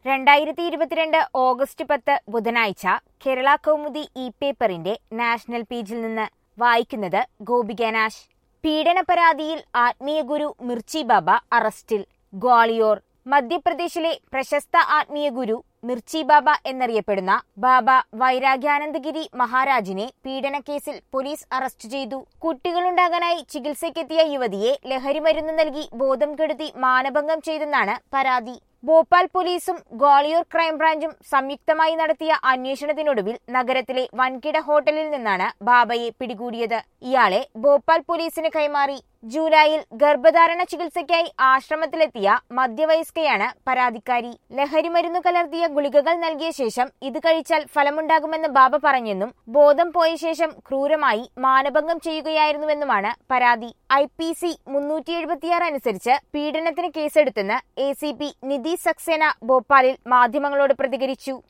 2022 August 10 ബുധനാഴ്ച കേരള കൗമുദി പേപ്പറിന്റെ national പേജിൽ നിന്ന് വായിക്കുന്നത് ഗോപിക നാശ്. പീഡന പരാതിയിൽ ആത്മീയ ഗുരു മിർച്ചി ബാബ അറസ്റ്റിൽ. ഗ്വാളിയോർ. മധ്യപ്രദേശിലെ പ്രശസ്ത ആത്മീയ ഗുരു മിർച്ചി ബാബ എന്നറിയപ്പെടുന്ന ബാബ വൈരാഗ്യാനന്ദഗിരി മഹാരാജിനെ പീഡനക്കേസിൽ പോലീസ് അറസ്റ്റ് ചെയ്തു. കുട്ടികളുണ്ടാകാനായി ചികിത്സയ്ക്കെത്തിയ യുവതിയെ ലഹരിമരുന്ന് നൽകി ബോധം കെടുത്തി മാനഭംഗം ചെയ്തെന്നാണ് പരാതി. ഭോപ്പാൽ പോലീസും ഗ്വാളിയോർ ക്രൈംബ്രാഞ്ചും സംയുക്തമായി നടത്തിയ അന്വേഷണത്തിനൊടുവിൽ നഗരത്തിലെ വൻകിട ഹോട്ടലിൽ നിന്നാണ് ബാബയെ പിടികൂടിയത്. ഇയാളെ ഭോപ്പാൽ പോലീസിന് കൈമാറി. ജൂലൈയിൽ ഗർഭധാരണ ചികിത്സയ്ക്കായി ആശ്രമത്തിലെത്തിയ മധ്യവയസ്കയാണ് പരാതിക്കാരി. ലഹരിമരുന്നു കലർത്തിയ ഗുളികകൾ നൽകിയ ശേഷം ഇത് കഴിച്ചാൽ ഫലമുണ്ടാകുമെന്ന് ബാബ പറഞ്ഞെന്നും ബോധം പോയ ശേഷം ക്രൂരമായി മാനഭംഗം ചെയ്യുകയായിരുന്നുവെന്നുമാണ് പരാതി. IPC 376 അനുസരിച്ച് പീഡനത്തിന് കേസെടുത്തെന്ന് ACP നിധി സക്സേന ഭോപ്പാലിൽ മാധ്യമങ്ങളോട് പ്രതികരിച്ചു.